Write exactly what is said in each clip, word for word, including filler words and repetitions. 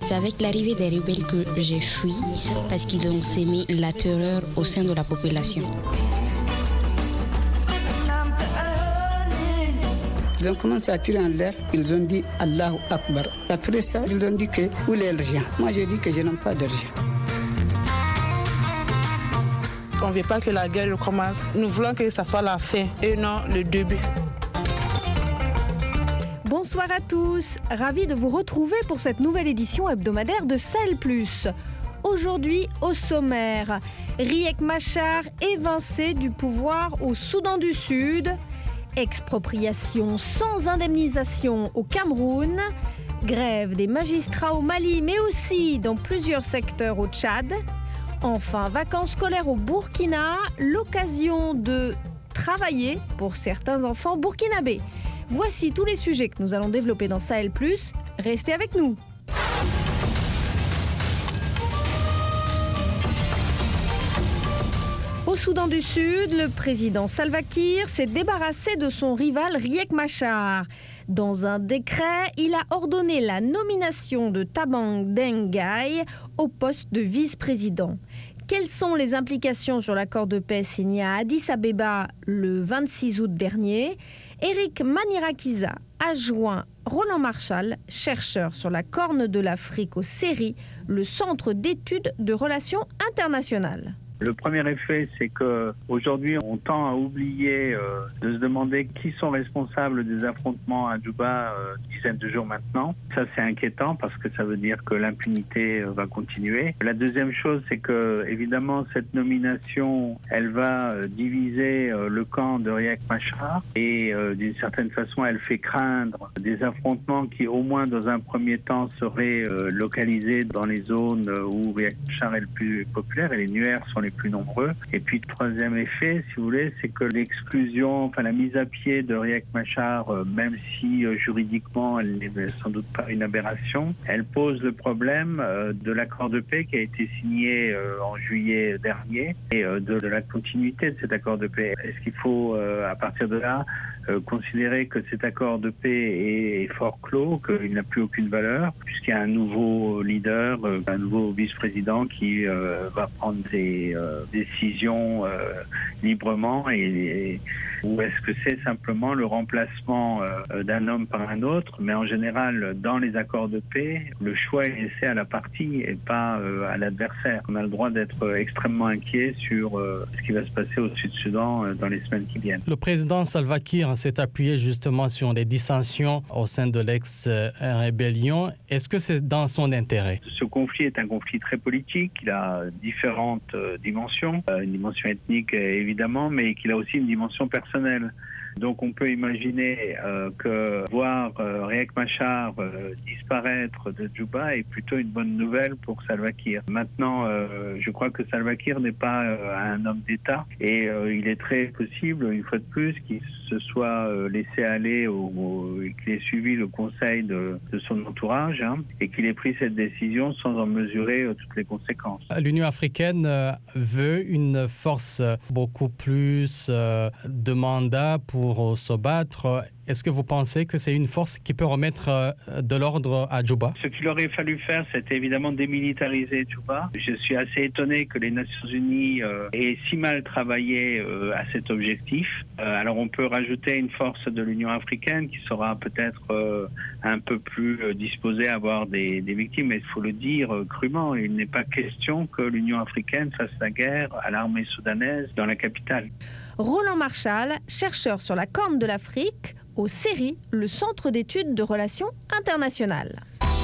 C'est avec l'arrivée des rebelles que j'ai fui parce qu'ils ont sémé la terreur au sein de la population. Ils ont commencé à tirer en l'air, ils ont dit Allahu Akbar. Après ça, ils ont dit que où est l'argent? Moi, j'ai dit que je n'ai pas d'argent. On ne veut pas que la guerre recommence. Nous voulons que ce soit la fin et non le début. Bonsoir à tous, ravi de vous retrouver pour cette nouvelle édition hebdomadaire de Sahel plus. Aujourd'hui, au sommaire, Riek Machar évincé du pouvoir au Soudan du Sud, expropriation sans indemnisation au Cameroun, grève des magistrats au Mali mais aussi dans plusieurs secteurs au Tchad, enfin vacances scolaires au Burkina, l'occasion de travailler pour certains enfants burkinabés. Voici tous les sujets que nous allons développer dans Sahel plus. Restez avec nous. Au Soudan du Sud, le président Salva Kiir s'est débarrassé de son rival Riek Machar. Dans un décret, il a ordonné la nomination de Thabang Dengai au poste de vice-président. Quelles sont les implications sur l'accord de paix signé à Addis Abeba le vingt-six août dernier? Eric Manirakiza a joint Roland Marchal, chercheur sur la Corne de l'Afrique au C E R I, le Centre d'études de relations internationales. Le premier effet, c'est qu'aujourd'hui, on tend à oublier euh, de se demander qui sont responsables des affrontements à Djouba euh, dizaines de jours maintenant. Ça, c'est inquiétant parce que ça veut dire que l'impunité euh, va continuer. La deuxième chose, c'est que, évidemment, cette nomination, elle va euh, diviser euh, le camp de Riek Machar et, euh, d'une certaine façon, elle fait craindre des affrontements qui, au moins dans un premier temps, seraient euh, localisés dans les zones où Riek Machar est le plus populaire et les nuaires sont les plus nombreux. Et puis, le troisième effet, si vous voulez, c'est que l'exclusion, enfin la mise à pied de Riek Machar, euh, même si euh, juridiquement elle n'est sans doute pas une aberration, elle pose le problème euh, de l'accord de paix qui a été signé euh, en juillet dernier et euh, de, de la continuité de cet accord de paix. Est-ce qu'il faut, euh, à partir de là, Euh, considérer que cet accord de paix est, est fort clos, qu'il n'a plus aucune valeur, puisqu'il y a un nouveau leader, euh, un nouveau vice-président qui euh, va prendre des euh, décisions euh, librement et, et ou est-ce que c'est simplement le remplacement euh, d'un homme par un autre? Mais en général, dans les accords de paix, le choix est laissé à la partie et pas euh, à l'adversaire. On a le droit d'être extrêmement inquiet sur euh, ce qui va se passer au Sud-Soudan euh, dans les semaines qui viennent. Le président Salva Kiir s'est appuyé justement sur les dissensions au sein de l'ex-rébellion. Est-ce que c'est dans son intérêt? Ce conflit est un conflit très politique. Il a différentes euh, dimensions. Euh, une dimension ethnique, évidemment, mais qu'il a aussi une dimension personnelle. Donc on peut imaginer euh, que voir euh, Riek Machar euh, disparaître de Djouba est plutôt une bonne nouvelle pour Salva Kiir. Maintenant, euh, je crois que Salva Kiir n'est pas euh, un homme d'État et euh, il est très possible, une fois de plus, qu'il se soit euh, laissé aller au, au, et qu'il ait suivi le conseil de, de son entourage hein, et qu'il ait pris cette décision sans en mesurer euh, toutes les conséquences. L'Union africaine euh, veut une force beaucoup plus euh, de mandats pour pour se battre. Est-ce que vous pensez que c'est une force qui peut remettre de l'ordre à Djouba? Ce qu'il aurait fallu faire, c'était évidemment démilitariser Djouba. Je suis assez étonné que les Nations Unies euh, aient si mal travaillé euh, à cet objectif. Euh, alors on peut rajouter une force de l'Union africaine qui sera peut-être euh, un peu plus euh, disposée à avoir des, des victimes, mais il faut le dire euh, crûment, il n'est pas question que l'Union africaine fasse la guerre à l'armée soudanaise dans la capitale. Roland Marchal, chercheur sur la Corne de l'Afrique, au C E R I, le Centre d'études de relations internationales.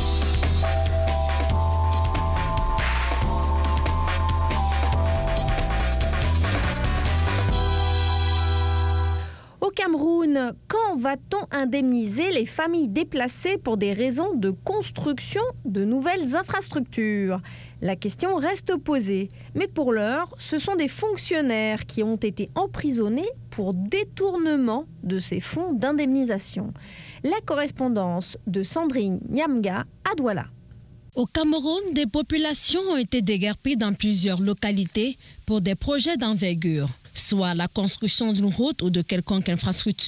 Au Cameroun, quand va-t-on indemniser les familles déplacées pour des raisons de construction de nouvelles infrastructures? La question reste posée, mais pour l'heure, ce sont des fonctionnaires qui ont été emprisonnés pour détournement de ces fonds d'indemnisation. La correspondance de Sandrine Nyamga à Douala. Au Cameroun, des populations ont été déguerpies dans plusieurs localités pour des projets d'envergure, soit la construction d'une route ou de quelconque infrastructure.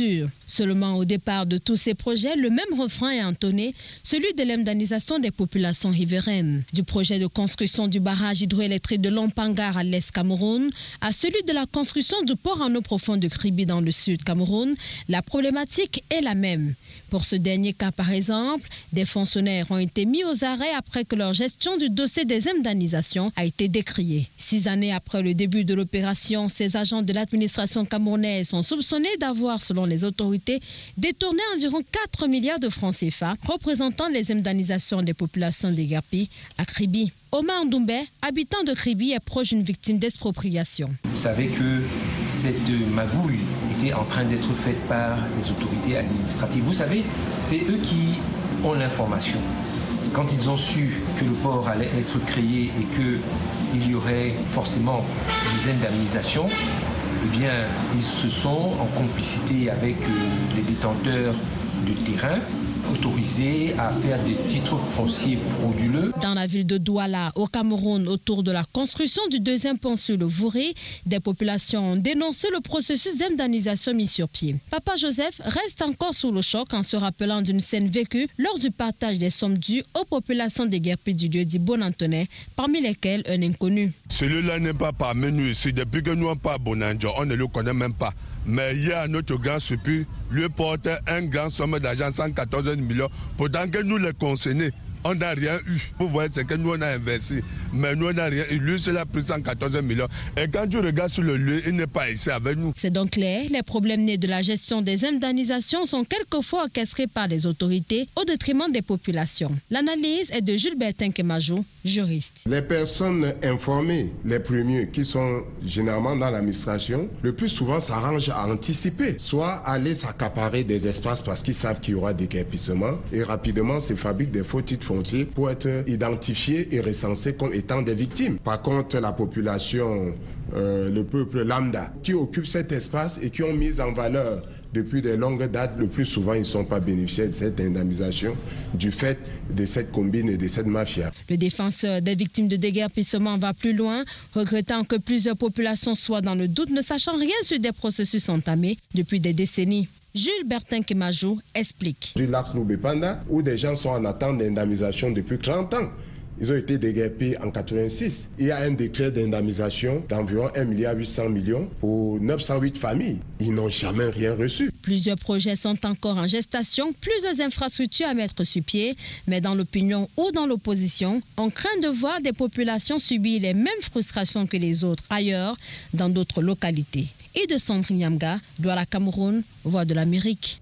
Seulement au départ de tous ces projets, le même refrain est entonné, celui de l'indemnisation des populations riveraines. Du projet de construction du barrage hydroélectrique de Lompangar à l'est Cameroun à celui de la construction du port en eau profonde de Kribi dans le sud Cameroun, la problématique est la même. Pour ce dernier cas par exemple, des fonctionnaires ont été mis aux arrêts après que leur gestion du dossier des indemnisations a été décriée. Six années après le début de l'opération, ces agents de l'administration camerounaise sont soupçonnés d'avoir, selon les autorités, détourné environ quatre milliards de francs C F A, représentant les indemnisations des populations déguerpies à Kribi. Omar Ndoumbé, habitant de Kribi, est proche d'une victime d'expropriation. Vous savez que cette magouille était en train d'être faite par les autorités administratives. Vous savez, c'est eux qui ont l'information. Quand ils ont su que le port allait être créé et qu'il y aurait forcément des indemnisations, eh bien, ils se sont, en complicité avec les détenteurs de terrain, autorisés à faire des titres fonciers frauduleux. Dans la ville de Douala, au Cameroun, autour de la construction du deuxième pont sur le Vouré, des populations ont dénoncé le processus d'indemnisation mis sur pied. Papa Joseph reste encore sous le choc en se rappelant d'une scène vécue lors du partage des sommes dues aux populations déguerpies du lieu dit Bonantonais, parmi lesquelles un inconnu. Celui-là n'est pas parmi nous ici. Depuis que nous n'avons pas Bonanjo, on ne le connaît même pas. Mais hier, notre grand supérieur lui portait un grand somme d'argent, cent quatorze millions, pourtant que nous les concernés, on n'a rien eu. Vous voyez, c'est que nous on a investi, mais nous on n'a rien eu. Lui, c'est a pris cent quatorze millions. Et quand tu regardes sur le lieu, il n'est pas ici avec nous. C'est donc clair, les problèmes nés de la gestion des indemnisations sont quelquefois orchestrés par les autorités au détriment des populations. L'analyse est de Jules Bertin Kemajou, juriste. Les personnes informées, les premiers qui sont généralement dans l'administration, le plus souvent s'arrangent à anticiper, soit aller s'accaparer des espaces parce qu'ils savent qu'il y aura des guépissements et rapidement se fabriquent des faux titres fonciers pour être identifiés et recensés comme étant des victimes. Par contre, la population, euh, le peuple lambda, qui occupe cet espace et qui ont mis en valeur depuis de longues dates, le plus souvent, ils ne sont pas bénéficiaires de cette indemnisation du fait de cette combine et de cette mafia. Le défenseur des victimes de déguerpissement va plus loin, regrettant que plusieurs populations soient dans le doute, ne sachant rien sur des processus entamés depuis des décennies. Jules Bertin Kemajou explique. Du Lac Noubépanda, où des gens sont en attente d'indemnisation depuis trente ans. Ils ont été déguerpis en quatre-vingt-six. Il y a un décret d'indemnisation d'environ un milliard huit cents millions pour neuf cent huit familles. Ils n'ont jamais rien reçu. Plusieurs projets sont encore en gestation, plusieurs infrastructures à mettre sur pied, mais dans l'opinion ou dans l'opposition, on craint de voir des populations subir les mêmes frustrations que les autres ailleurs, dans d'autres localités. Et de Sandrine Yamga, Douala Cameroun, Voix de l'Amérique.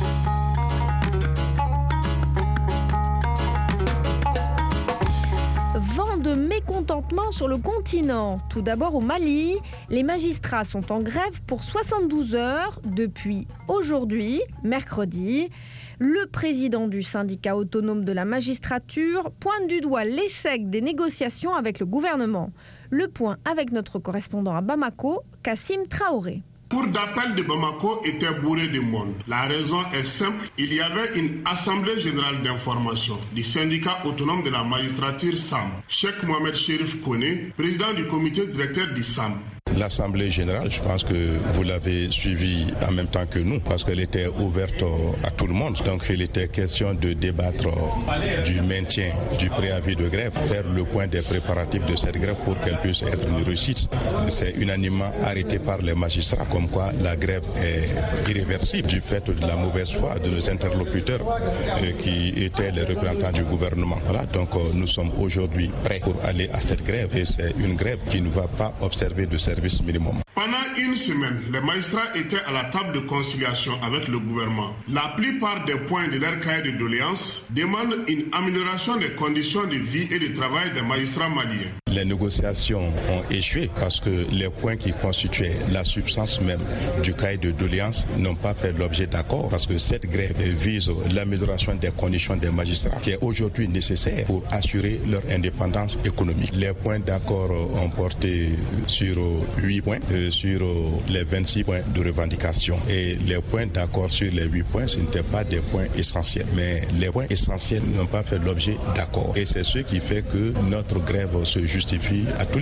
Vent de mécontentement sur le continent. Tout d'abord au Mali, les magistrats sont en grève pour soixante-douze heures depuis aujourd'hui, mercredi. Le président du syndicat autonome de la magistrature pointe du doigt l'échec des négociations avec le gouvernement. Le point avec notre correspondant à Bamako, Kassim Traoré. La cour d'appel de Bamako était bourrée de monde. La raison est simple, il y avait une assemblée générale d'information du syndicat autonome de la magistrature S A M. Cheikh Mohamed Chérif Kone, président du comité directeur du S A M. L'Assemblée générale, je pense que vous l'avez suivie en même temps que nous, parce qu'elle était ouverte à tout le monde. Donc il était question de débattre du maintien du préavis de grève, faire le point des préparatifs de cette grève pour qu'elle puisse être une réussite. C'est unanimement arrêté par les magistrats, comme quoi la grève est irréversible du fait de la mauvaise foi de nos interlocuteurs euh, qui étaient les représentants du gouvernement. Voilà, donc euh, nous sommes aujourd'hui prêts pour aller à cette grève et c'est une grève qui ne va pas observer de service minimum. Pendant une semaine, les magistrats étaient à la table de conciliation avec le gouvernement. La plupart des points de leur cahier de doléances demandent une amélioration des conditions de vie et de travail des magistrats maliens. Les négociations ont échoué parce que les points qui constituaient la substance même du cahier de doléances n'ont pas fait l'objet d'accord parce que cette grève vise l'amélioration des conditions des magistrats qui est aujourd'hui nécessaire pour assurer leur indépendance économique. Les points d'accord ont porté sur huit points, euh, sur les vingt-six points de revendication. Et les points d'accord sur les huit points, ce n'étaient pas des points essentiels. Mais les points essentiels n'ont pas fait l'objet d'accord. Et c'est ce qui fait que notre grève se justifie à tous les niveaux.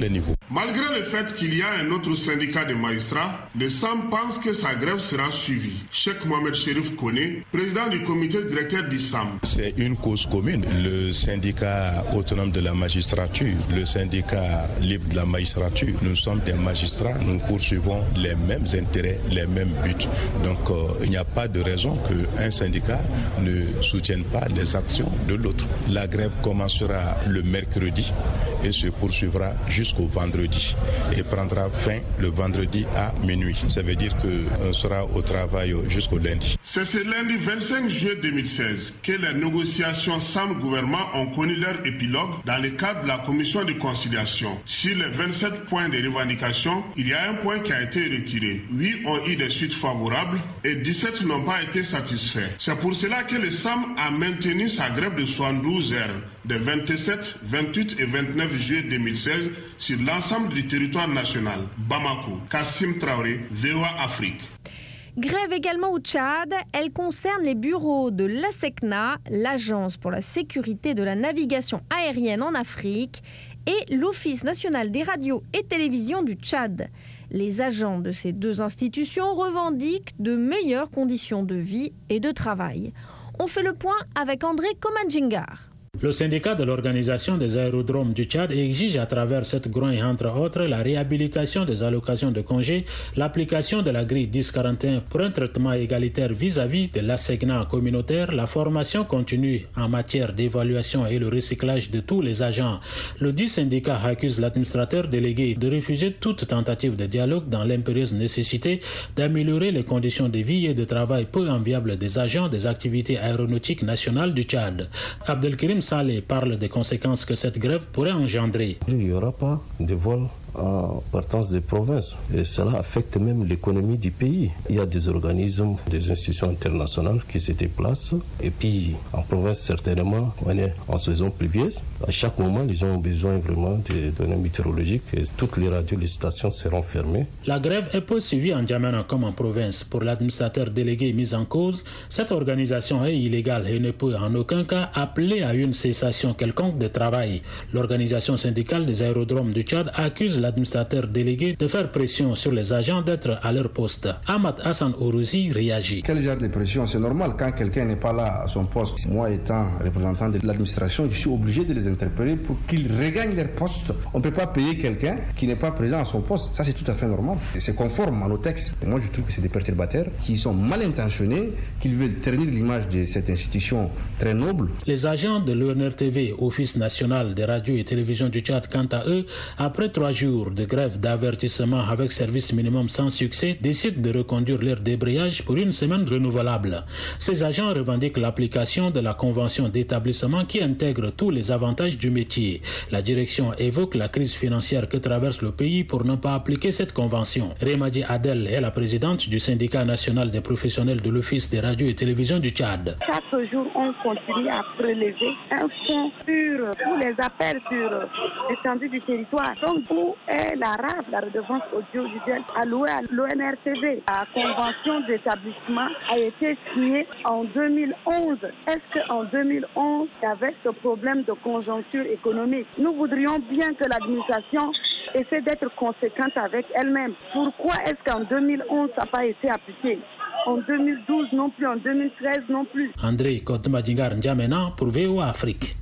Malgré le fait qu'il y a un autre syndicat de magistrats, le S A M pense que sa grève sera suivie. Cheikh Mohamed Cherif Kone, président du comité directeur du S A M. C'est une cause commune. Le syndicat autonome de la magistrature, le syndicat libre de la magistrature, nous sommes des magistrats, nous poursuivons les mêmes intérêts, les mêmes buts. Donc euh, il n'y a pas de raison qu'un syndicat ne soutienne pas les actions de l'autre. La grève commencera le mercredi et se poursuivra jusqu'au vendredi et prendra fin le vendredi à minuit. Ça veut dire qu'on sera au travail jusqu'au lundi. C'est ce lundi vingt-cinq juillet deux mille seize que les négociations S A M-gouvernement ont connu leur épilogue dans le cadre de la commission de conciliation. Sur les vingt-sept points de revendication, il y a un point qui a été retiré. huit ont eu des suites favorables et dix-sept n'ont pas été satisfaits. C'est pour cela que le S A M a maintenu sa grève de soixante-douze heures des vingt-sept, vingt-huit et vingt-neuf juillet deux mille seize sur l'ensemble du territoire national. Bamako, Kassim Traoré, V O A Afrique. Grève également au Tchad, elle concerne les bureaux de l'ASECNA, l'Agence pour la sécurité de la navigation aérienne en Afrique, et l'Office national des radios et télévisions du Tchad. Les agents de ces deux institutions revendiquent de meilleures conditions de vie et de travail. On fait le point avec André Komanjingar. Le syndicat de l'organisation des aérodromes du Tchad exige à travers cette grogne, entre autres, la réhabilitation des allocations de congés, l'application de la grille dix quarante et un pour un traitement égalitaire vis-à-vis de l'ASECNA communautaire, la formation continue en matière d'évaluation et le recyclage de tous les agents. Le dit syndicat accuse l'administrateur délégué de refuser toute tentative de dialogue dans l'impérieuse nécessité d'améliorer les conditions de vie et de travail peu enviables des agents des activités aéronautiques nationales du Tchad. Abdelkrim Saleh parle des conséquences que cette grève pourrait engendrer. Il n'y aura pas de vol en partance des provinces et cela affecte même l'économie du pays. Il y a des organismes, des institutions internationales qui se déplacent et puis en province certainement on est en saison pluvieuse. À chaque moment ils ont besoin vraiment de données météorologiques et toutes les radios, les stations seront fermées. La grève est poursuivie en Djamena comme en province. Pour l'administrateur délégué mis en cause, cette organisation est illégale et ne peut en aucun cas appeler à une cessation quelconque de travail. L'organisation syndicale des aérodromes du Tchad accuse l'administrateur délégué de faire pression sur les agents d'être à leur poste. Ahmad Hassan Ourouzi réagit. Quel genre de pression? C'est normal quand quelqu'un n'est pas là à son poste. Moi étant représentant de l'administration, je suis obligé de les interpeller pour qu'ils regagnent leur poste. On ne peut pas payer quelqu'un qui n'est pas présent à son poste. Ça c'est tout à fait normal. Et c'est conforme à nos textes. Et moi je trouve que c'est des perturbateurs qui sont mal intentionnés, qui veulent ternir l'image de cette institution très noble. Les agents de l'O N R T V, Office national des radios et télévisions du Tchad, quant à eux, après trois jours de grève d'avertissement avec service minimum sans succès, décident de reconduire leur débrayage pour une semaine renouvelable. Ces agents revendiquent l'application de la convention d'établissement qui intègre tous les avantages du métier. La direction évoque la crise financière que traverse le pays pour ne pas appliquer cette convention. Remadi Adel est la présidente du syndicat national des professionnels de l'Office des radios et télévisions du Tchad. Chaque jour, on continue à prélever un fonds sur tous les appels sur l'étendue du territoire. Donc, où est la R A V, la redevance audiovisuelle allouée à l'O N R T V? La convention d'établissement a été signée en deux mille onze. Est-ce qu'en deux mille onze, il y avait ce problème de conjoncture économique? Nous voudrions bien que l'administration essaie d'être conséquente avec elle-même. Pourquoi est-ce qu'en deux mille onze, ça n'a pas été appliqué? En deux mille douze non plus, en deux mille treize non plus. André Kotemadjingar N'Djamena pour V O A Afrique.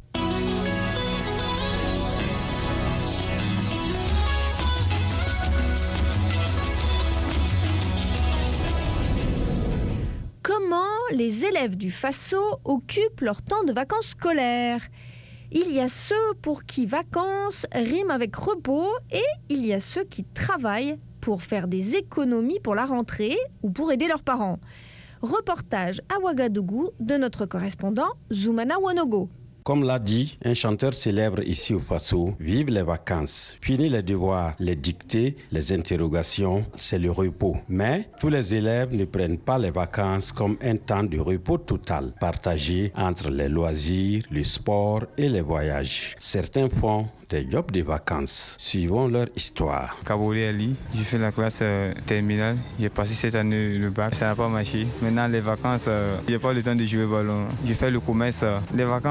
Comment les élèves du Faso occupent leur temps de vacances scolaires? Il y a ceux pour qui vacances riment avec repos et il y a ceux qui travaillent pour faire des économies pour la rentrée ou pour aider leurs parents. Reportage à Ouagadougou de notre correspondant Zoumana Wonogo. Comme l'a dit un chanteur célèbre ici au Faso, vive les vacances. Fini les devoirs, les dictées, les interrogations, c'est le repos. Mais tous les élèves ne prennent pas les vacances comme un temps de repos total, partagé entre les loisirs, le sport et les voyages. Certains font des jobs de vacances, suivant leur histoire. Kabouli Ali, j'ai fait la classe euh, terminale, j'ai passé cette année le bac, ça n'a pas marché. Maintenant les vacances, euh, j'ai pas le temps de jouer au ballon. J'ai fait le commerce. Les vacances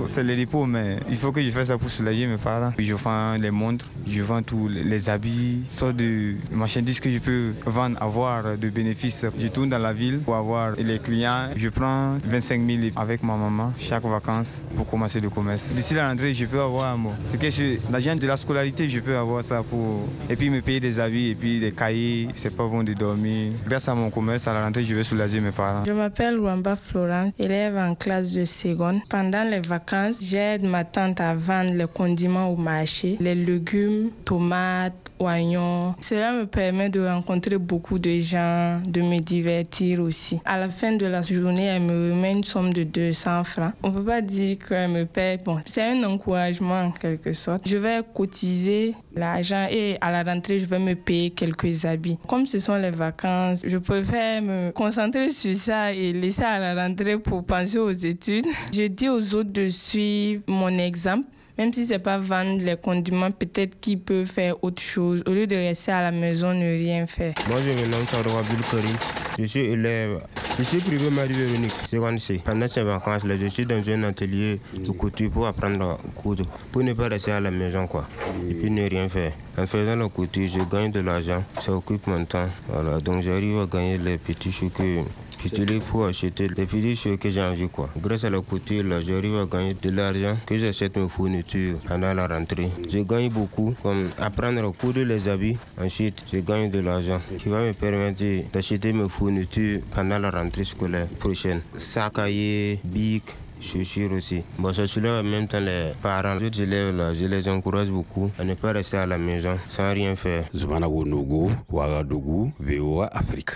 c'est le repos, mais il faut que je fasse ça pour soulager mes parents. Je vends les montres, je vends tous les habits, sortes de marchandises que je peux vendre, avoir de bénéfices. Je tourne dans la ville pour avoir les clients. Je prends vingt-cinq mille avec ma maman chaque vacances pour commencer le commerce. D'ici la rentrée, je peux avoir moi. C'est que je, l'argent de la scolarité, je peux avoir ça pour et puis me payer des habits et puis des cahiers. C'est pas bon de dormir. Grâce à mon commerce, à la rentrée, je vais soulager mes parents. Je m'appelle Wamba Florence, élève en classe de seconde. Pendant les vacances, j'aide ma tante à vendre les condiments au marché, les légumes, tomates, oignons. Cela me permet de rencontrer beaucoup de gens, de me divertir aussi. À la fin de la journée, elle me remet une somme de deux cents francs. On ne peut pas dire qu'elle me paie. Bon, c'est un encouragement en quelque sorte. Je vais cotiser l'argent et à la rentrée, je vais me payer quelques habits. Comme ce sont les vacances, je préfère me concentrer sur ça et laisser à la rentrée pour penser aux études. Je dis aux autres de suivre mon exemple. Même si ce n'est pas vendre les condiments, peut-être qu'ils peuvent faire autre chose. Au lieu de rester à la maison, ne rien faire. Moi, je me nomme Sadou Abdul Karim. Je suis élève. Je suis privé Marie-Véronique, seconde C. Pendant ces vacances, là, je suis dans un atelier de couture pour apprendre à coudre. Pour ne pas rester à la maison, quoi. Et puis ne rien faire. En faisant la couture, je gagne de l'argent. Ça occupe mon temps. Voilà. Donc j'arrive à gagner les petits choux que j'utilise pour acheter les petits choses que j'ai envie, quoi. Grâce à la couture, là, j'arrive à gagner de l'argent que j'achète mes fournitures pendant la rentrée. Je gagne beaucoup, comme apprendre à coudre les habits. Ensuite, je gagne de l'argent qui va me permettre d'acheter mes fournitures pendant la rentrée scolaire prochaine. Sac, cahier, bic, chaussures aussi. Bon, ça soulève en même temps les parents. Les élèves, là, je les encourage beaucoup à ne pas rester à la maison sans rien faire. Zumana Wonogo, Ouagadougou, V O A Afrique.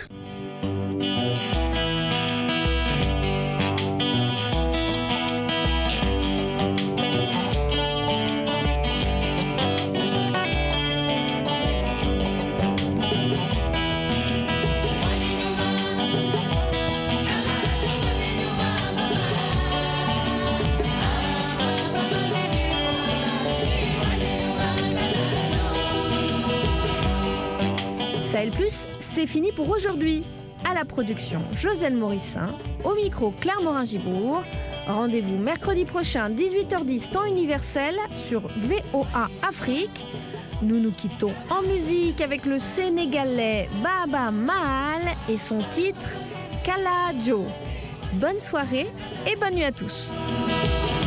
Sahel Plus, c'est fini pour aujourd'hui. À la production, Josène Morissin. Au micro, Claire Morin-Gibourg. Rendez-vous mercredi prochain, dix-huit heures dix, temps universel, sur V O A Afrique. Nous nous quittons en musique avec le Sénégalais Baba Maal et son titre Kalajo. Bonne soirée et bonne nuit à tous.